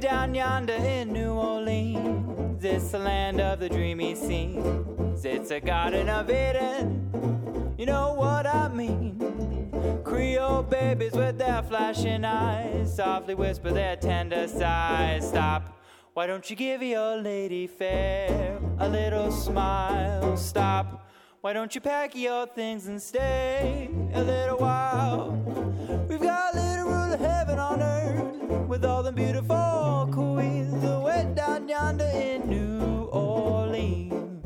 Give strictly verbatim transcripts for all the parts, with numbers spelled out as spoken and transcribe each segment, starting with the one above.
down yonder in New Orleans, it's the land of the dreamy scenes. It's a garden of Eden, you know what I mean. Creole babies with their flashing eyes softly whisper their tender sighs. Stop, why don't you give your lady fair a little smile? Stop, why don't you pack your things and stay a little while? We've got a little rule of heaven on earth with all the beautiful queens way down yonder in New Orleans.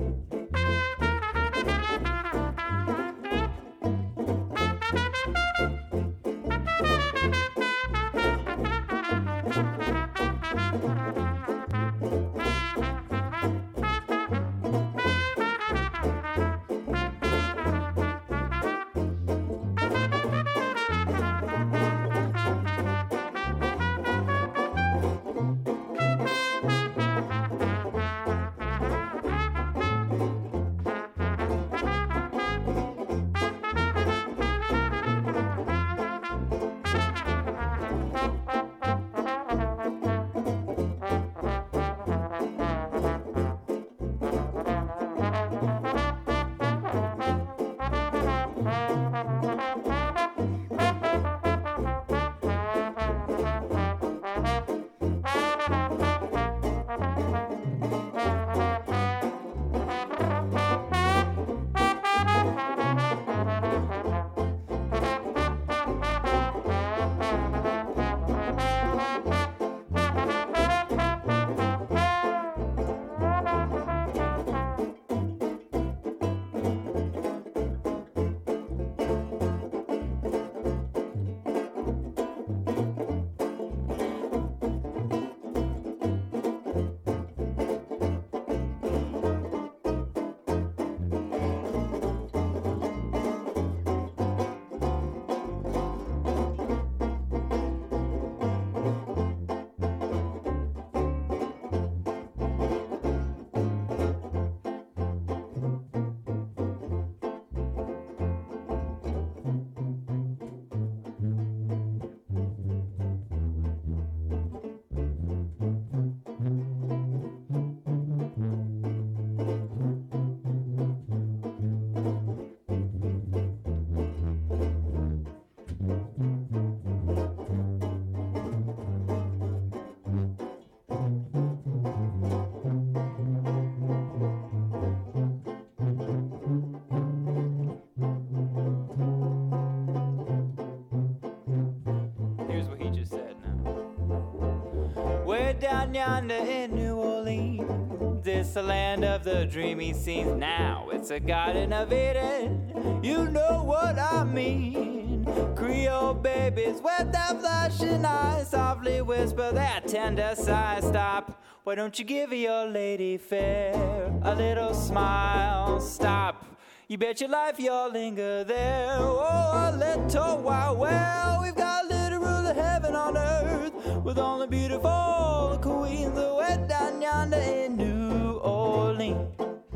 Down yonder in New Orleans, it's the land of the dreamy scenes. Now it's a garden of Eden, you know what I mean. Creole babies with their flashing eyes softly whisper their tender sighs. Stop, why don't you give your lady fair a little smile? Stop, you bet your life you'll linger there. Oh, a little while. Well, we've got a little rule of heaven on earth with all the beautiful queens that went down yonder in New Orleans.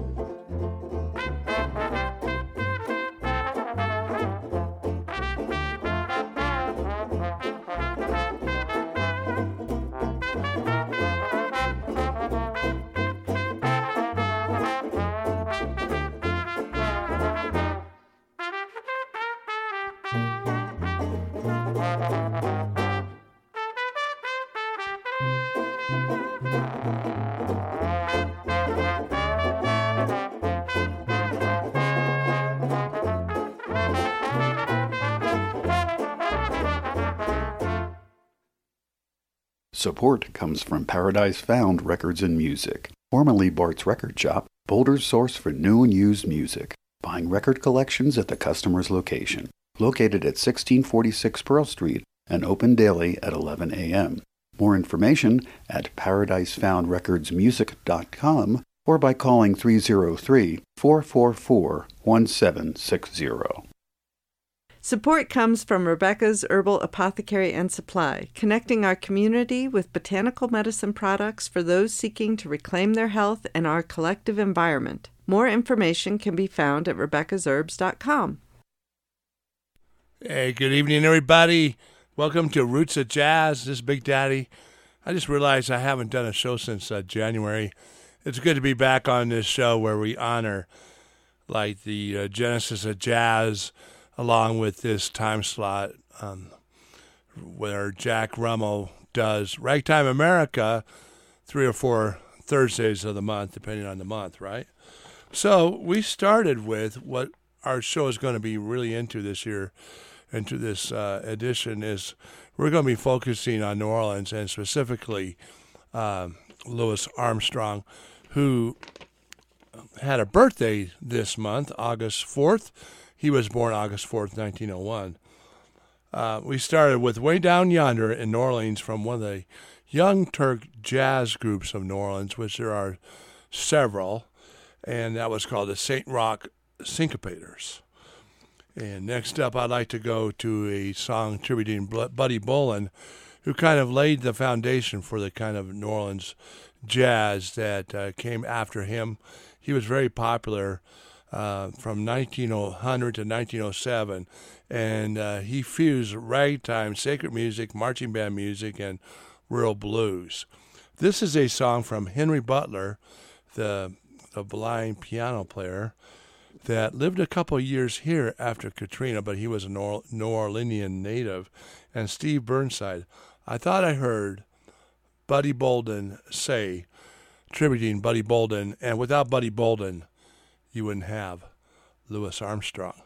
Support comes from Paradise Found Records and Music, formerly Bart's Record Shop, Boulder's source for new and used music, buying record collections at the customer's location. Located at sixteen forty-six Pearl Street and open daily at eleven a.m. More information at paradise found records music dot com or by calling three oh three, four four four, one seven six zero. Support comes from Rebecca's Herbal Apothecary and Supply, connecting our community with botanical medicine products for those seeking to reclaim their health and our collective environment. More information can be found at rebeccas herbs dot com. Hey, good evening, everybody. Welcome to Roots of Jazz. This is Big Daddy. I just realized I haven't done a show since uh, January. It's good to be back on this show where we honor like the uh, genesis of jazz along with this time slot um, where Jack Rummel does Ragtime America three or four Thursdays of the month, depending on the month, right? So we started with what our show is going to be really into this year, into this uh, edition, is we're going to be focusing on New Orleans and specifically um, Louis Armstrong, who had a birthday this month, August fourth. He was born August fourth, nineteen oh one. Uh, we started with Way Down Yonder in New Orleans from one of the Young Turk jazz groups of New Orleans, which there are several, and that was called the Saint Roch Syncopators. And next up, I'd like to go to a song tributing Buddy Bolin, who kind of laid the foundation for the kind of New Orleans jazz that uh, came after him. He was very popular uh, from nineteen hundred to nineteen oh seven, and uh, he fused ragtime, sacred music, marching band music, and real blues. This is a song from Henry Butler, the, the blind piano player, that lived a couple of years here after Katrina, but he was a New Orleanian native, and Steve Burnside. I thought I heard Buddy Bolden say, tributing Buddy Bolden, and without Buddy Bolden, you wouldn't have Louis Armstrong.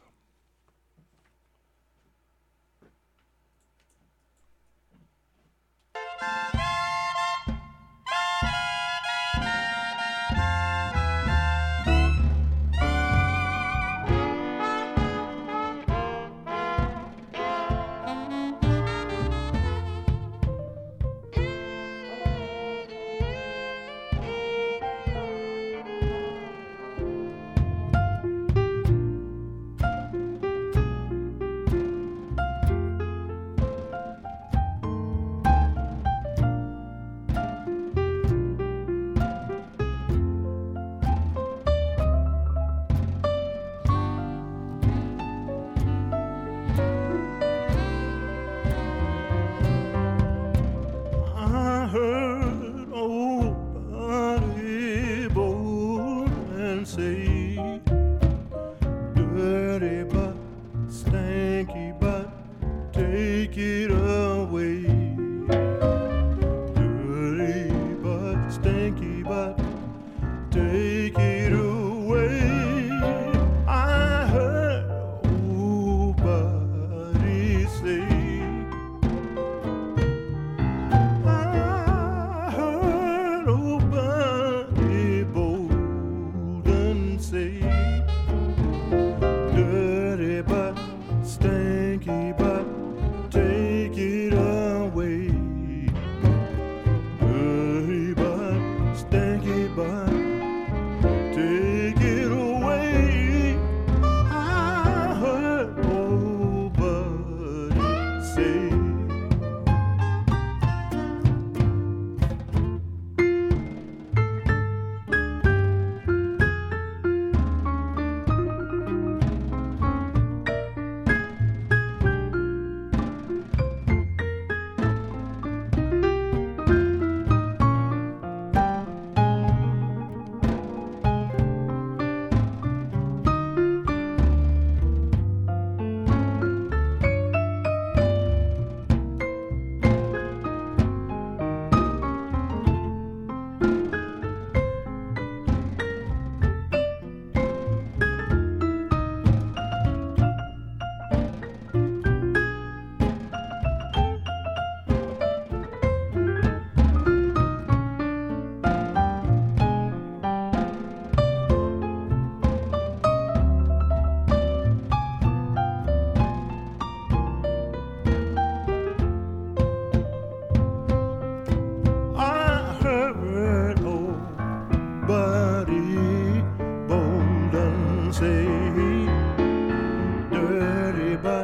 Dirty but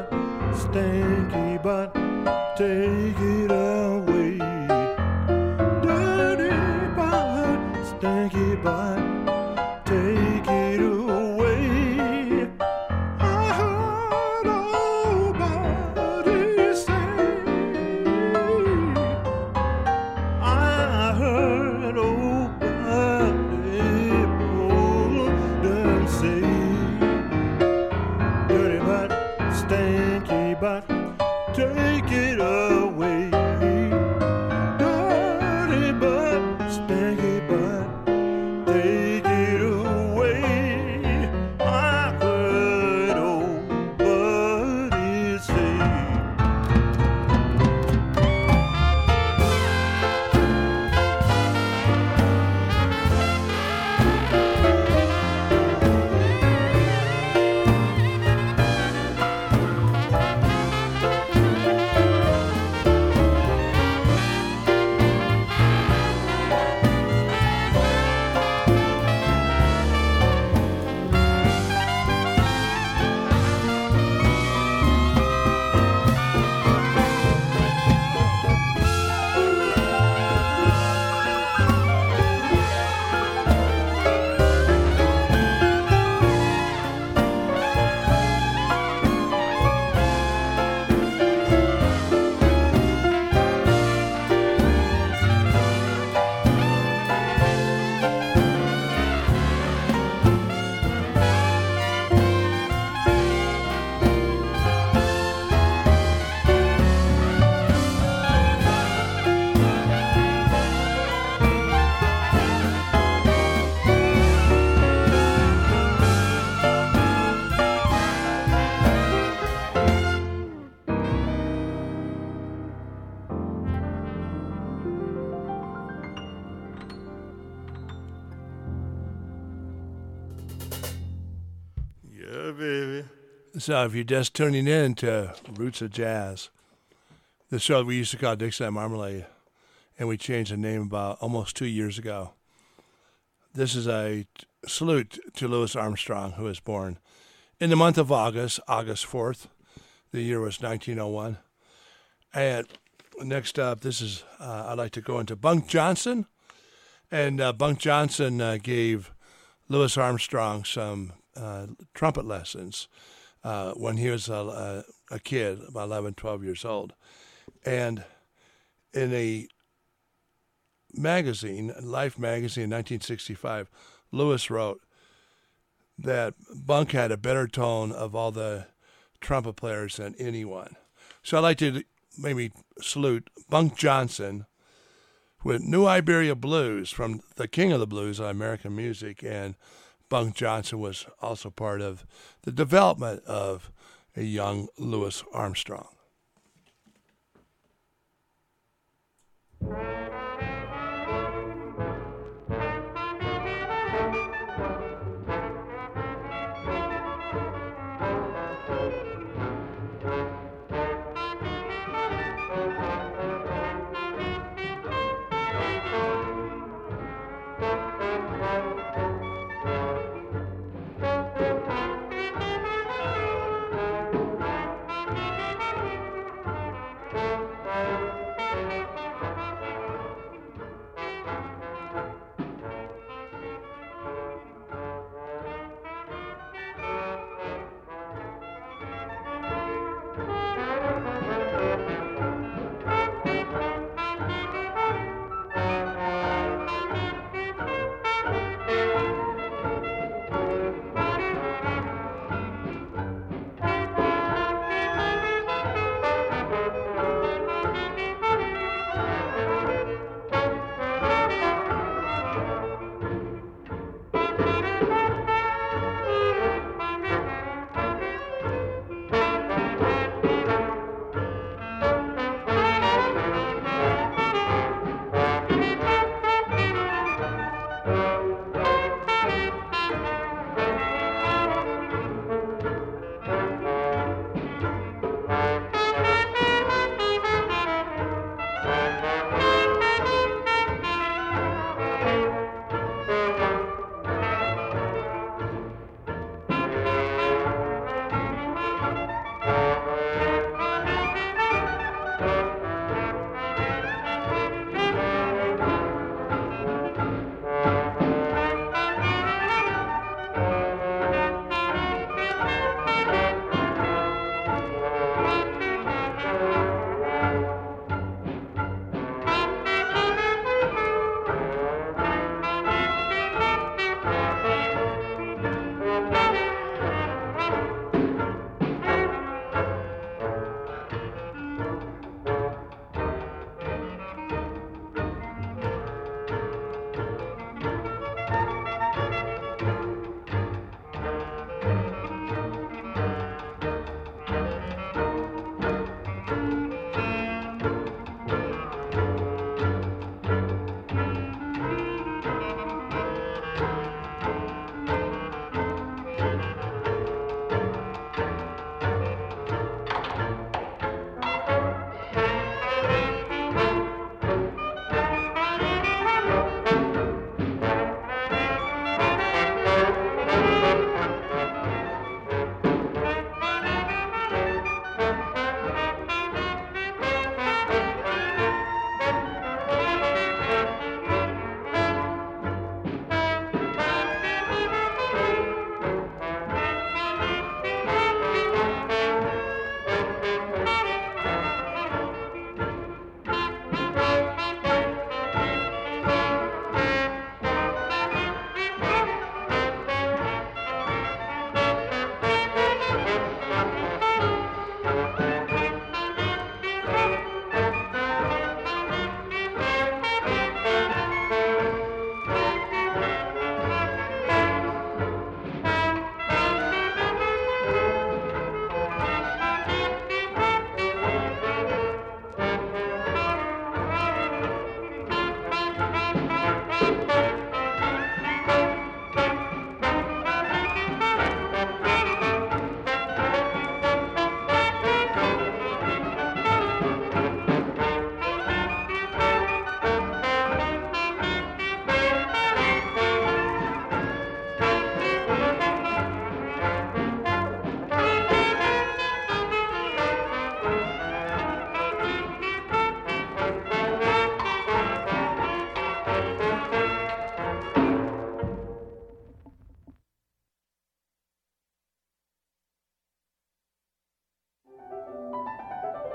stinky butt, take it away. Dirty butt, stinky butt, take it away. I heard old buddy say. Yeah, baby. So if you're just tuning in to Roots of Jazz, the show we used to call Dixieland Marmalade, and we changed the name about almost two years ago. This is a salute to Louis Armstrong, who was born in the month of August, August fourth. The year was nineteen oh one. And next up, this is, uh, I'd like to go into Bunk Johnson. And uh, Bunk Johnson uh, gave Louis Armstrong some uh, trumpet lessons uh, when he was a, a, a kid, about eleven, twelve years old. And in a magazine, Life magazine in nineteen sixty-five, Louis wrote that Bunk had a better tone of all the trumpet players than anyone. So I'd like to maybe salute Bunk Johnson with New Iberia Blues, from the king of the blues on American music. And Bunk Johnson was also part of the development of a young Louis Armstrong. Thank you.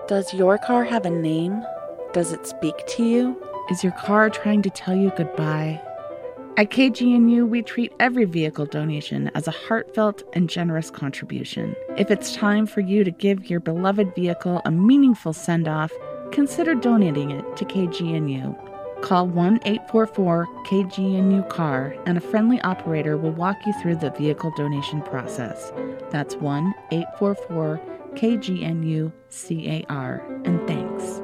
Does your car have a name? Does it speak to you? Is your car trying to tell you goodbye? At K G N U, we treat every vehicle donation as a heartfelt and generous contribution. If it's time for you to give your beloved vehicle a meaningful send-off, consider donating it to K G N U. Call one eight four four K G N U C A R and a friendly operator will walk you through the vehicle donation process. That's one eight four four K G N U C A R. And thanks.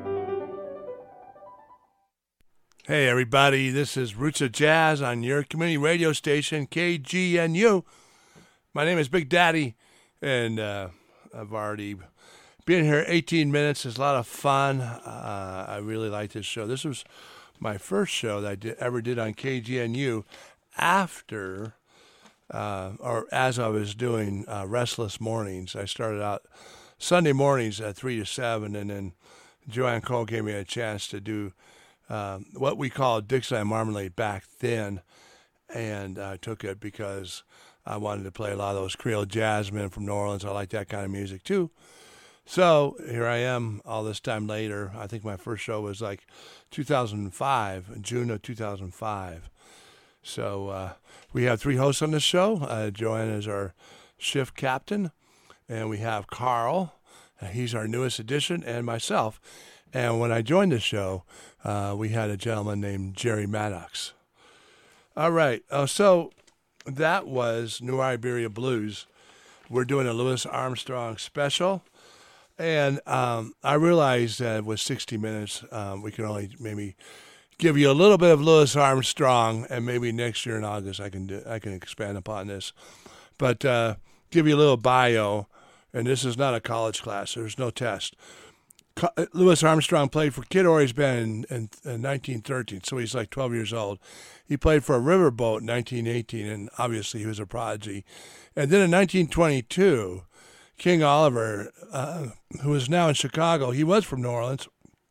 Hey, everybody, this is Roots of Jazz on your community radio station, K G N U. My name is Big Daddy, and uh, I've already been here eighteen minutes. It's a lot of fun. Uh, I really like this show. This was my first show that I did, ever did on K G N U after, uh, or as I was doing uh, Restless Mornings. I started out Sunday mornings at three to seven, and then Joanne Cole gave me a chance to do Um, what we called Dixieland Marmalade back then, and I took it because I wanted to play a lot of those Creole jazzmen from New Orleans. I like that kind of music too. So here I am all this time later. I think my first show was like two thousand five, June of two thousand five. So uh, we have three hosts on this show. Uh, Joanne is our shift captain, and we have Carl. He's our newest addition, and myself. And when I joined the show, uh, we had a gentleman named Jerry Maddox. All right. Uh, so that was New Iberia Blues. We're doing a Louis Armstrong special. And um, I realized that with sixty minutes, um, we can only maybe give you a little bit of Louis Armstrong, and maybe next year in August I can do, I can expand upon this. But uh, give you a little bio, and this is not a college class. There's no test. Louis Armstrong played for Kid Ory's band in, in, in nineteen thirteen, so he's like twelve years old. He played for a Riverboat in nineteen eighteen, and obviously he was a prodigy. And then in nineteen twenty-two, King Oliver, uh, who is now in Chicago, he was from New Orleans.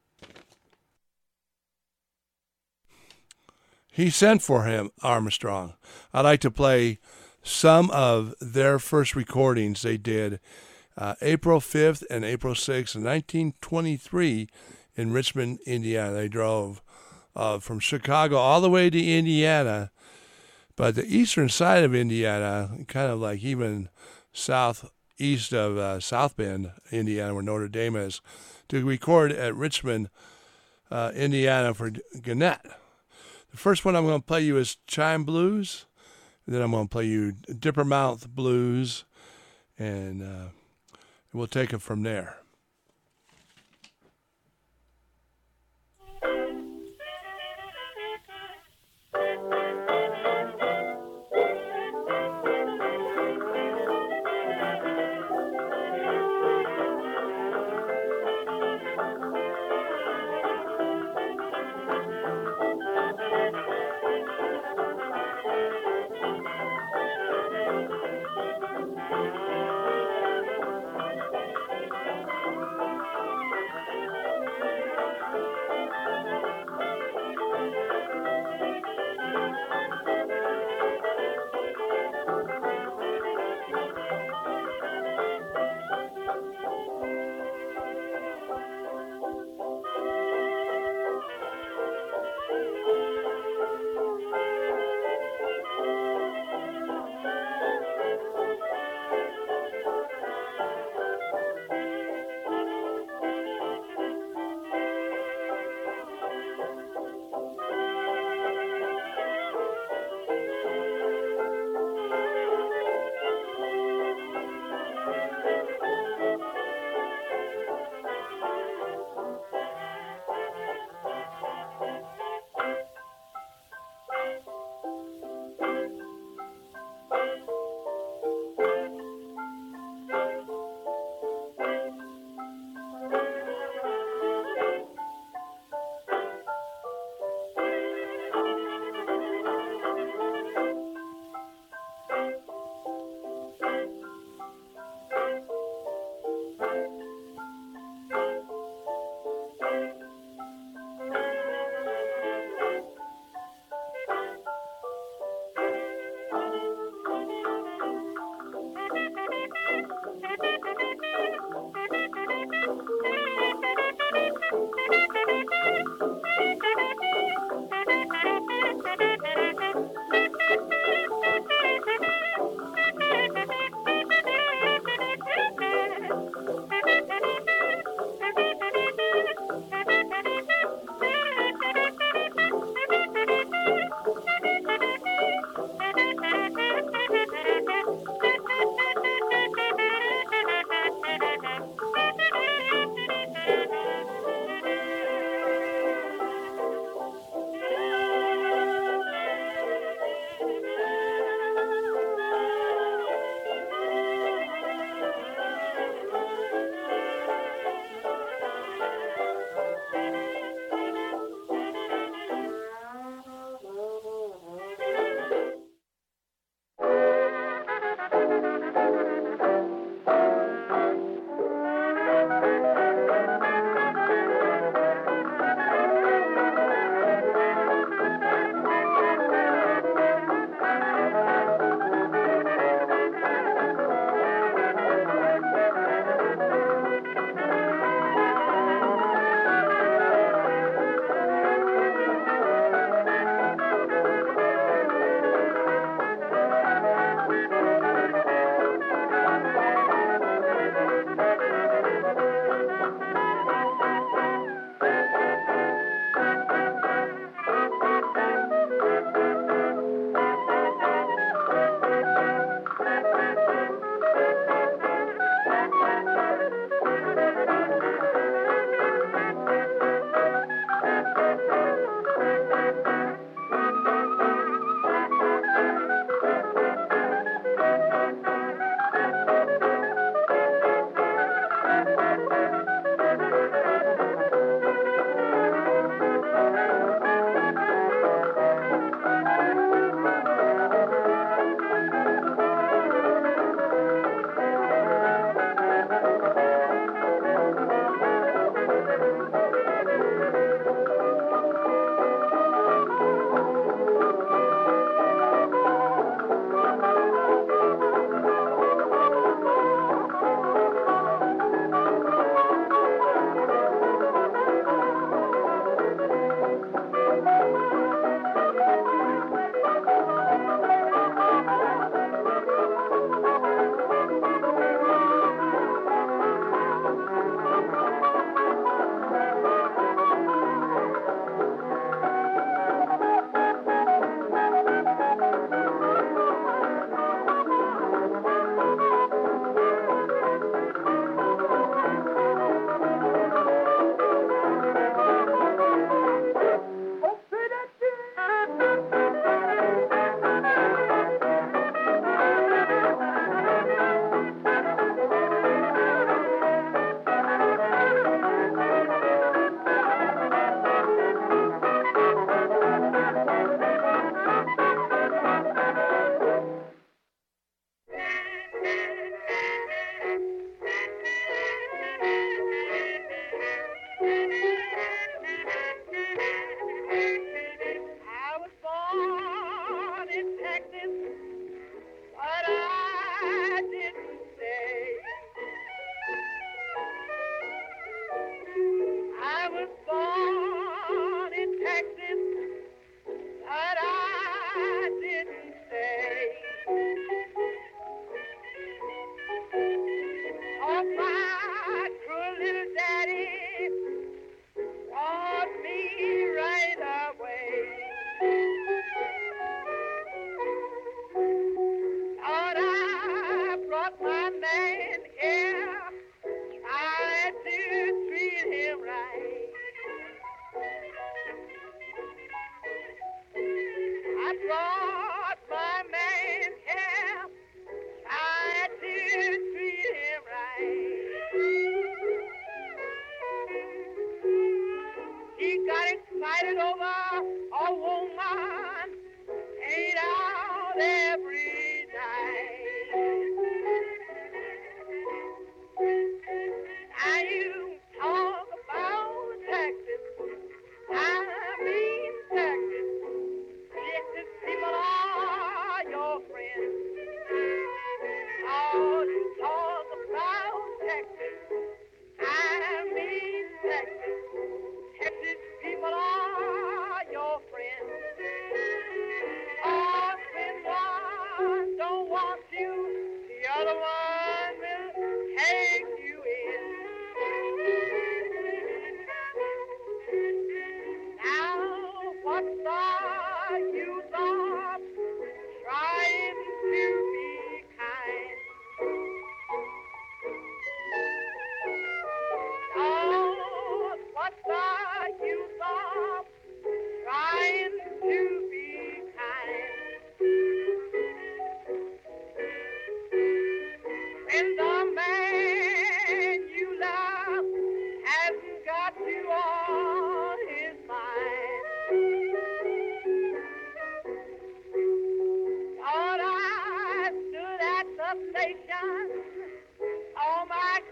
He sent for him, Armstrong. I'd like to play some of their first recordings they did Uh, April fifth and April sixth, nineteen twenty-three, in Richmond, Indiana. They drove uh, from Chicago all the way to Indiana, but the eastern side of Indiana, kind of like even southeast of uh, South Bend, Indiana, where Notre Dame is, to record at Richmond, uh, Indiana for Gannett. The first one I'm going to play you is Chime Blues, and then I'm going to play you Dippermouth Blues, and uh, we'll take it from there.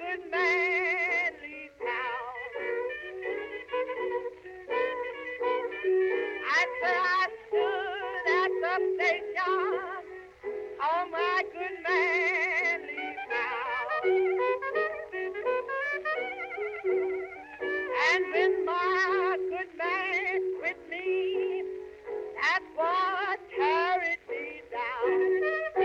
good man leave town. I said I stood at the station. Oh, my good man leave town. And when my good man quit me, that's what carried me down.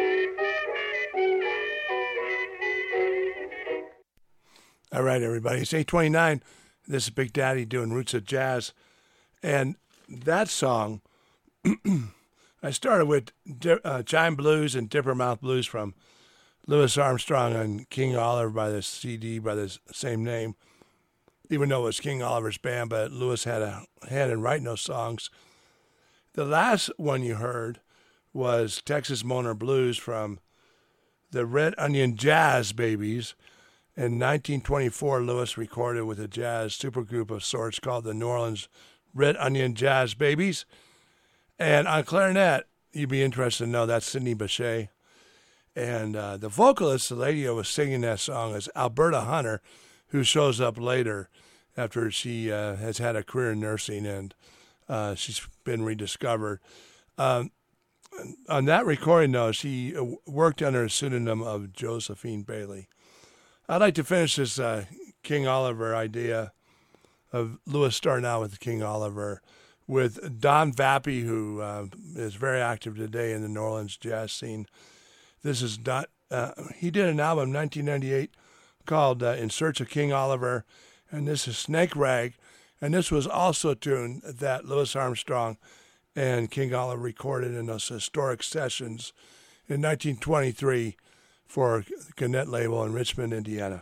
All right, everybody. It's eight twenty-nine. This is Big Daddy doing Roots of Jazz. And that song, I started with uh, Chime Blues and Dipper Mouth Blues from Louis Armstrong and King Oliver by the C D by the same name. Even though it was King Oliver's band, but Louis had a hand in writing those songs. The last one you heard was Texas Moaner Blues from the Red Onion Jazz Babies. In nineteen twenty-four, Louis recorded with a jazz supergroup of sorts called the New Orleans Red Onion Jazz Babies. And on clarinet, you'd be interested to know that's Sidney Bechet. And uh, the vocalist, the lady who was singing that song, is Alberta Hunter, who shows up later after she uh, has had a career in nursing and uh, she's been rediscovered. Um, on that recording, though, she worked under a pseudonym of Josephine Bailey. I'd like to finish this uh, King Oliver idea of Louis starting out with King Oliver with Don Vappy, who uh, is very active today in the New Orleans jazz scene. This is Don, uh, he did an album in nineteen ninety-eight called uh, In Search of King Oliver, and this is Snake Rag, and this was also a tune that Louis Armstrong and King Oliver recorded in those historic sessions in nineteen twenty-three for the Gannett label in Richmond, Indiana.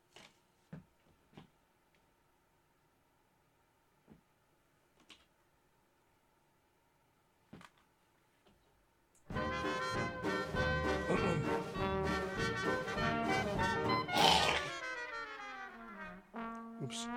Oops.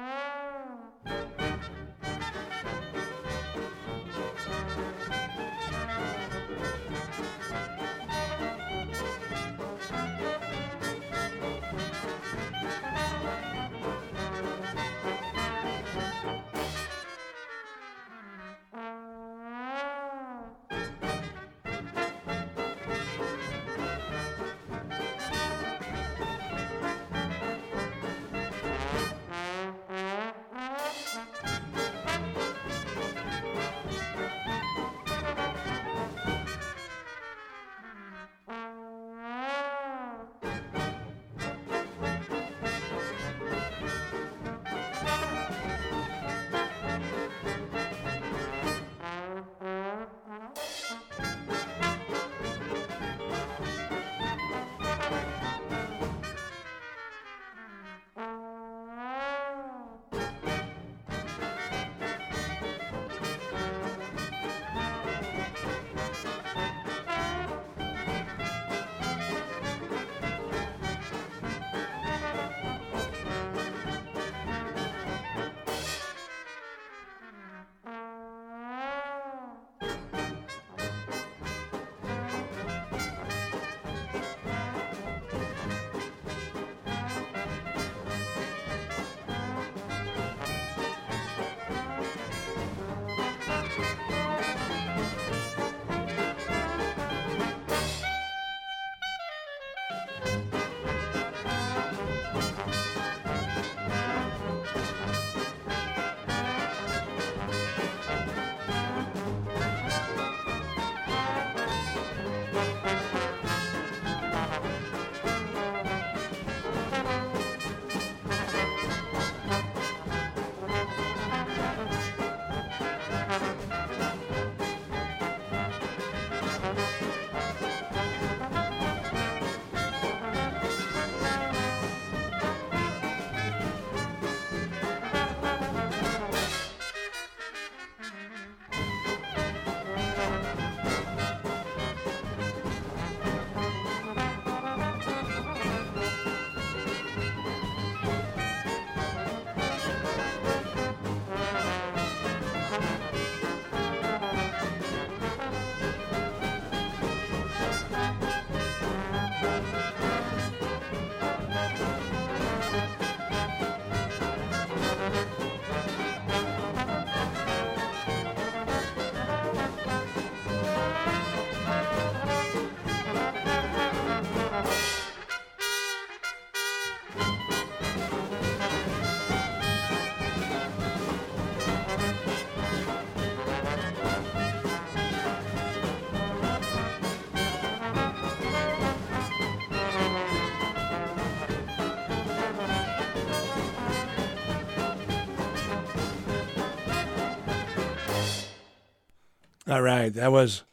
All right, that was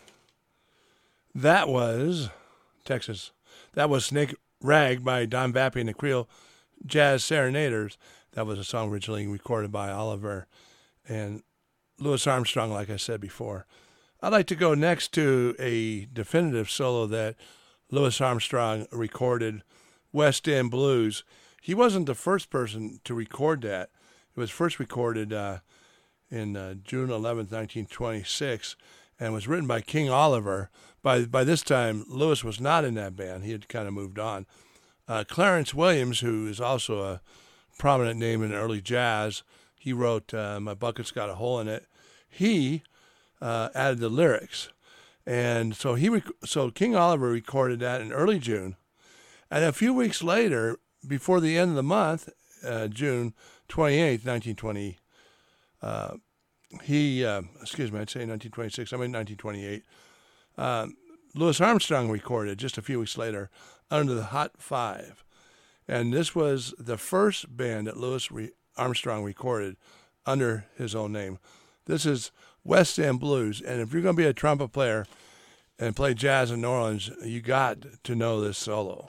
that was Texas. That was Snake Rag by Don Vappy and the Creole Jazz Serenaders. That was a song originally recorded by Oliver and Louis Armstrong, like I said before. I'd like to go next to a definitive solo that Louis Armstrong recorded, West End Blues. He wasn't the first person to record that. It was first recorded uh, in uh, June eleventh, nineteen twenty-six, and was written by King Oliver. By by this time, Louis was not in that band. He had kind of moved on. Uh, Clarence Williams, who is also a prominent name in early jazz, he wrote uh, My Bucket's Got a Hole in It. He uh, added the lyrics. And so he rec- so King Oliver recorded that in early June. And a few weeks later, before the end of the month, uh, June twenty-eighth, nineteen twenty, uh, he, uh, excuse me, I'd say nineteen twenty-six, I mean nineteen twenty-eight, um, Louis Armstrong recorded just a few weeks later Under the Hot Five. And this was the first band that Louis re- Armstrong recorded under his own name. This is West End Blues. And if you're going to be a trumpet player and play jazz in New Orleans, you got to know this solo.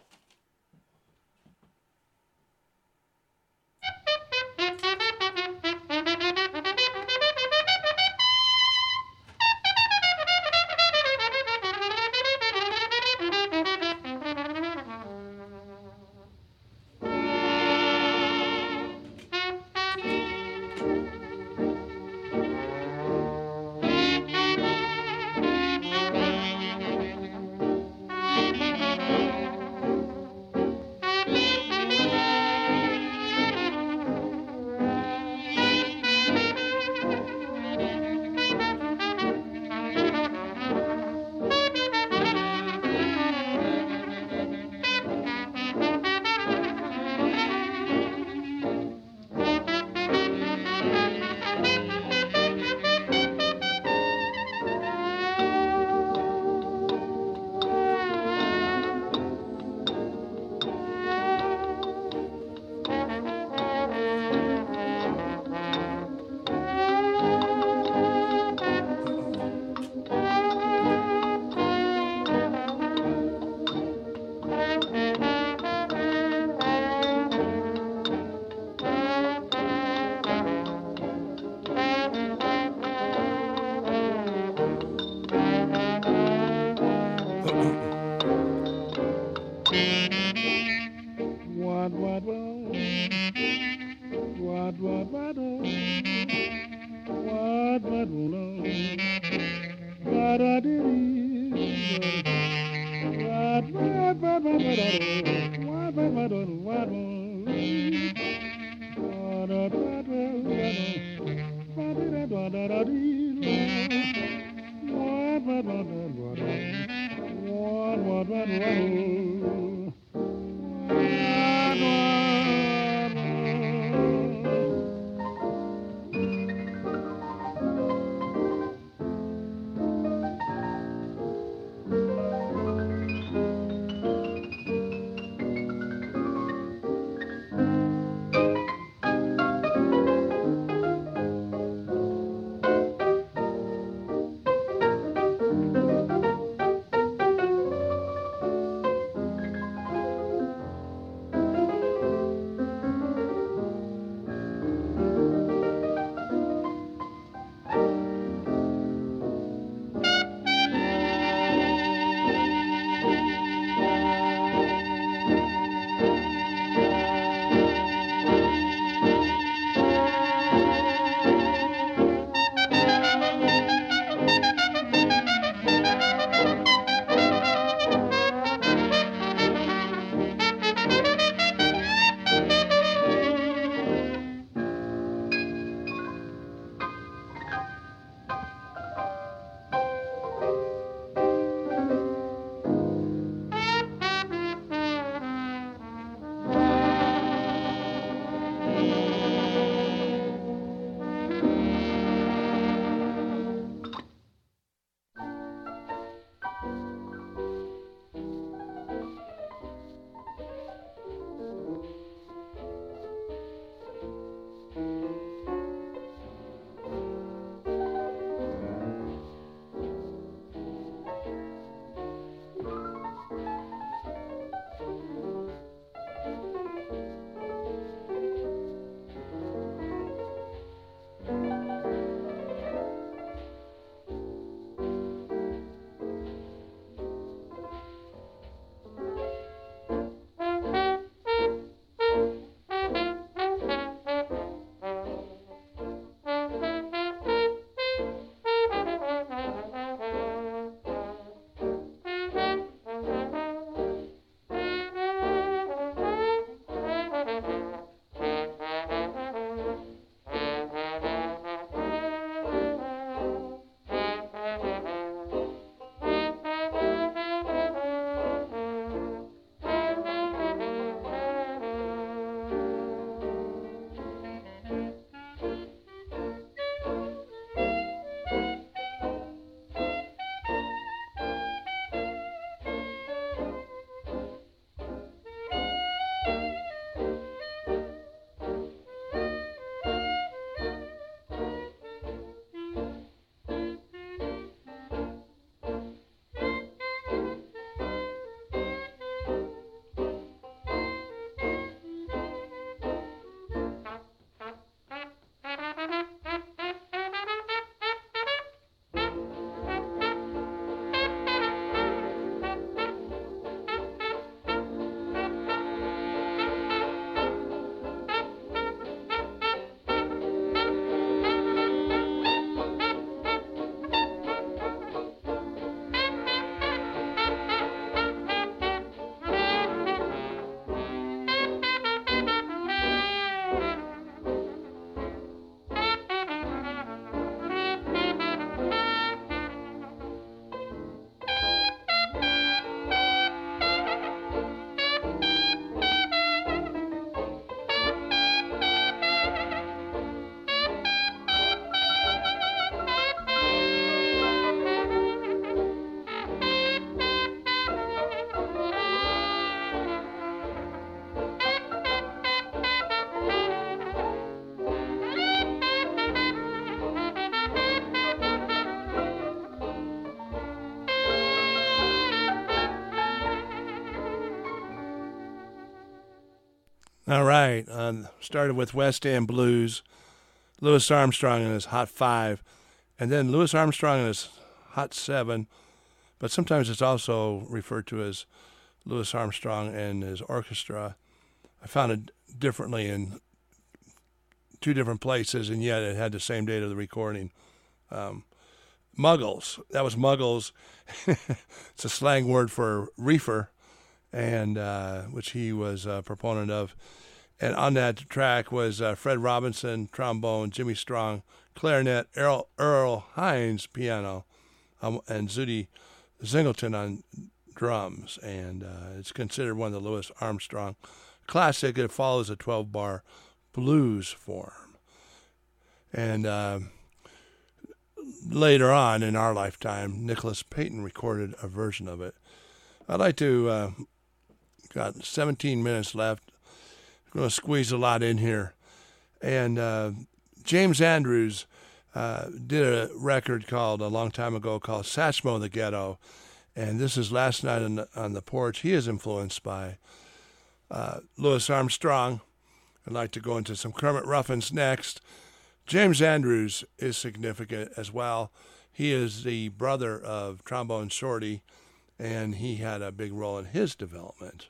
All right. Um, started with West End Blues, Louis Armstrong and his Hot Five, and then Louis Armstrong and his Hot Seven, but sometimes it's also referred to as Louis Armstrong and his orchestra. I found it differently in two different places, and yet it had the same date of the recording. Um, Muggles. That was Muggles. It's a slang word for reefer, and uh, which he was a proponent of. And on that track was uh, Fred Robinson, trombone, Jimmy Strong, clarinet, Earl, Earl Hines, piano, um, and Zutty Singleton on drums. And uh, it's considered one of the Louis Armstrong classic. It follows a twelve-bar blues form. And uh, later on in our lifetime, Nicholas Payton recorded a version of it. I'd like to, uh, got seventeen minutes left. I'm going to squeeze a lot in here. And uh, James Andrews uh, did a record called, a long time ago, called Satchmo the Ghetto. And this is Last Night on the, on the Porch. He is influenced by uh, Louis Armstrong. I'd like to go into some Kermit Ruffins next. James Andrews is significant as well. He is the brother of Trombone Shorty, and he had a big role in his development.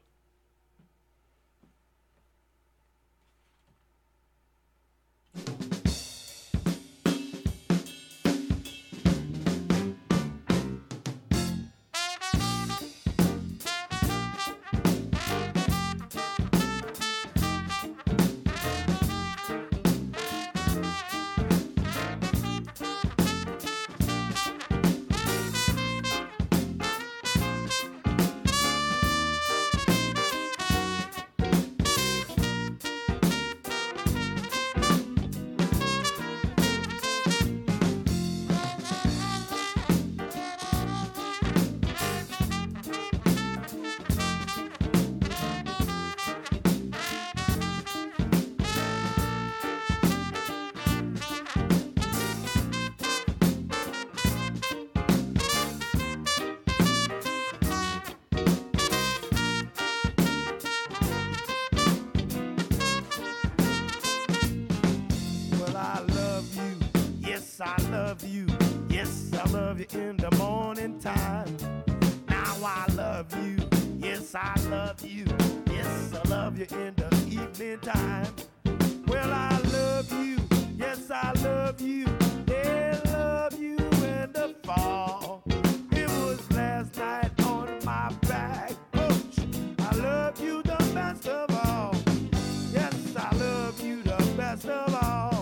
In the morning time, now I love you. Yes, I love you. Yes, I love you in the evening time. Well, I love you. Yes, I love you. They love you in the fall. It was last night on my back porch. I love you the best of all. Yes, I love you the best of all.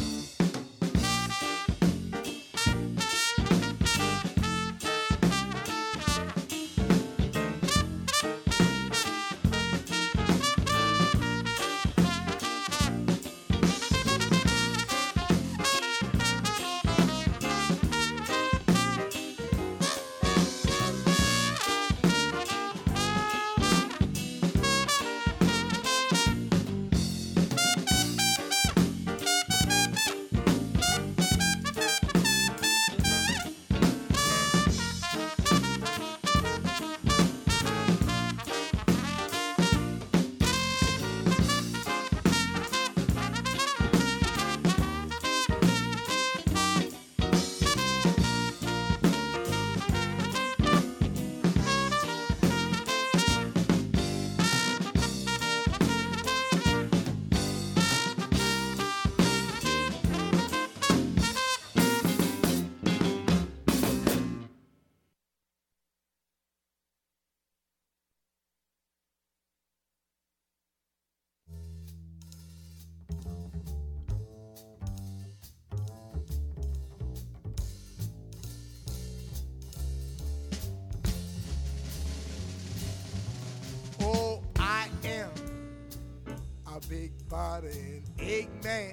Big body and Eggman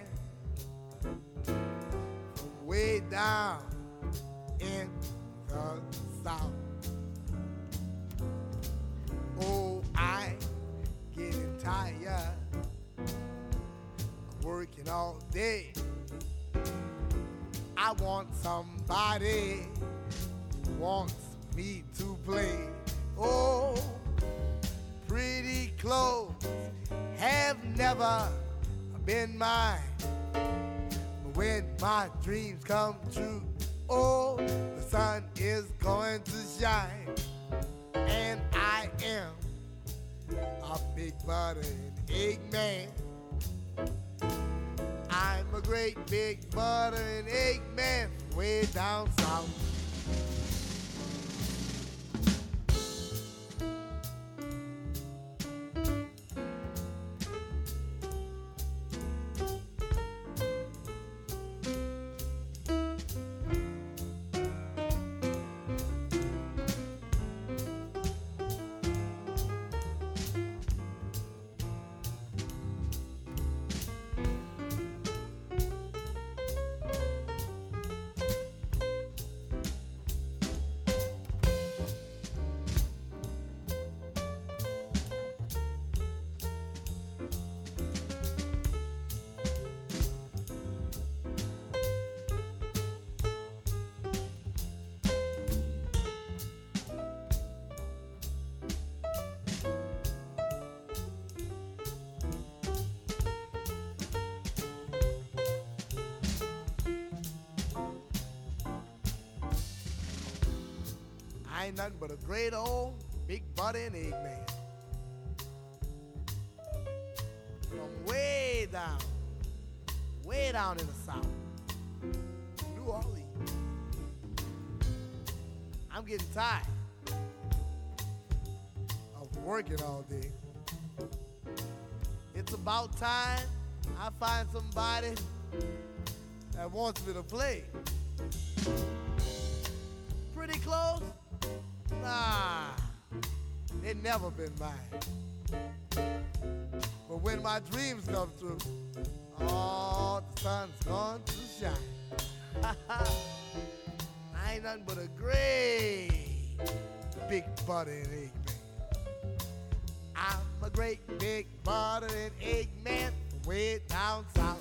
way down in the south. Oh, I getting tired of working all day. I want somebody who wants me to play. Oh, pretty clothes, hair have never been mine. But when my dreams come true, oh, the sun is going to shine. And I am a big butter and egg man. I'm a great big butter and egg man way down south. I ain't nothing but a great old big butter and egg man. From way down, way down in the south, New Orleans. I'm getting tired of working all day. It's about time I find somebody that wants me to play. Pretty close? Nah, they never been mine. But when my dreams come true, oh, the sun's gone to shine. I ain't nothing but a great big butter and egg man. I'm a great big butter and egg man from way down south.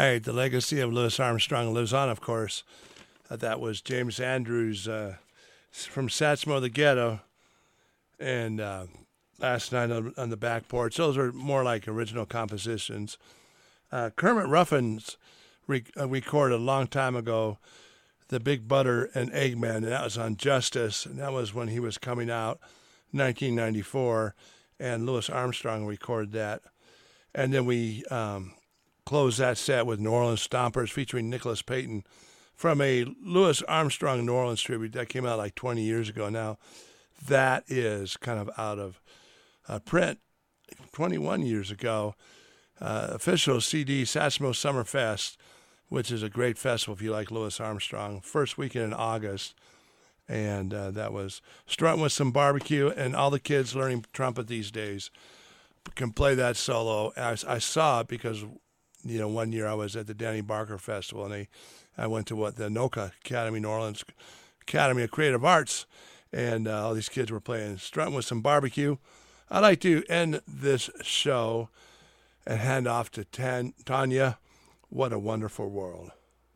right, the legacy of Louis Armstrong lives on, of course. Uh, that was James Andrews uh, from Satchmo the Ghetto, and uh, Last Night on, on the Back Porch. Those are more like original compositions. Uh, Kermit Ruffins re- uh, recorded a long time ago the Big Butter and Eggman, and that was on Justice, and that was when he was coming out, nineteen ninety-four, and Louis Armstrong recorded that. And then we um, closed that set with New Orleans Stompers featuring Nicholas Payton from a Louis Armstrong New Orleans tribute that came out like twenty years ago now. That is kind of out of uh, print twenty-one years ago. Uh, official C D, Satchmo Summerfest, which is a great festival if you like Louis Armstrong. First weekend in August. And uh, that was Strutting with Some Barbecue, and all the kids learning trumpet these days can play that solo. I, I saw it because, you know, one year I was at the Danny Barker Festival, and they, I went to what the NOCA Academy, New Orleans Academy of Creative Arts, and uh, all these kids were playing Strutting with Some Barbecue. I'd like to end this show and hand off to Tan- Tanya. What a Wonderful World.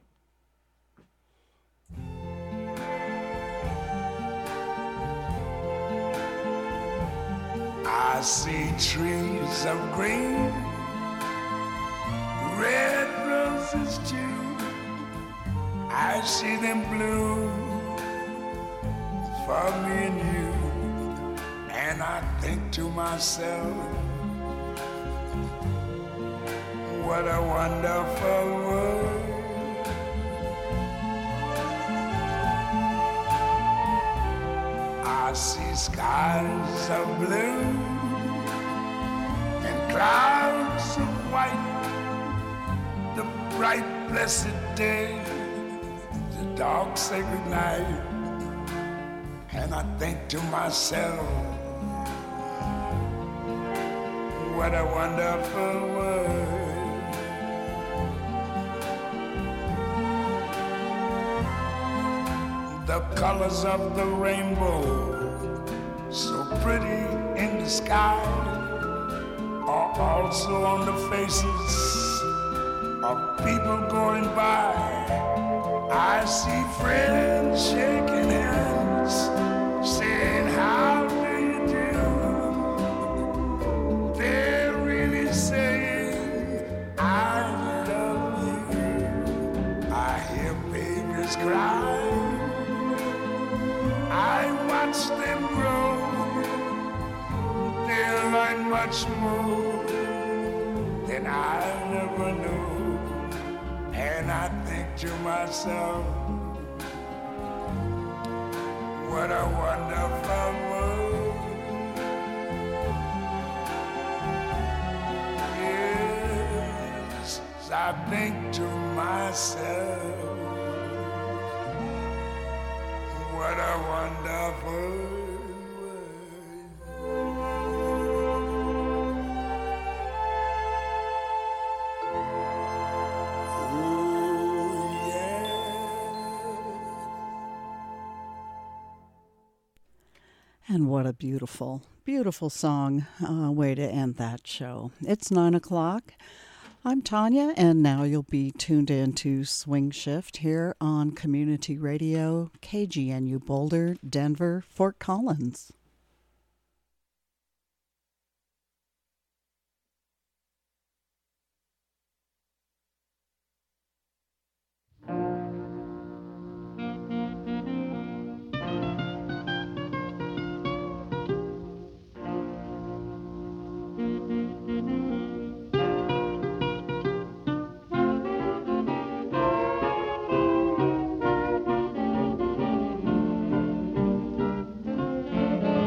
I see trees of green, red roses too. I see them bloom for me and you. And I think to myself, what a wonderful world. I see skies of blue and clouds of white, the bright blessed day, the dark sacred night. And I think to myself, what a wonderful world. The colors of the rainbow, so pretty in the sky, are also on the faces of people going by. I see friends shaking hands, saying, how do you do? They're really saying, I love you. I hear babies cry, I watch them grow. They'll learn much more than I never knew. And I think to myself, what a wonderful world. Yes, I think to myself, what a wonderful world. Oh, yeah. And what a beautiful, beautiful song, uh, way to end that show. It's nine o'clock. I'm Tanya, and now you'll be tuned in to Swing Shift here on Community Radio, K G N U Boulder, Denver, Fort Collins. Thank you.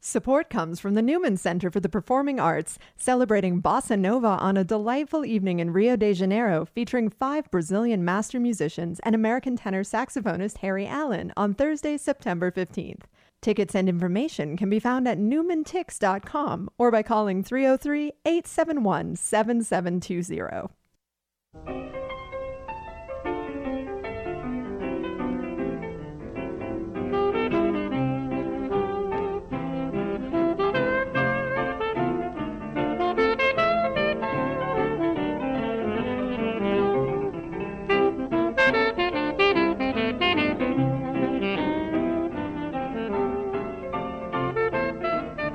Support comes from the Newman Center for the Performing Arts, celebrating Bossa Nova on a delightful evening in Rio de Janeiro featuring five Brazilian master musicians and American tenor saxophonist Harry Allen on Thursday, September fifteenth. Tickets and information can be found at newman tix dot com or by calling three oh three, eight seven one, seven seven two zero.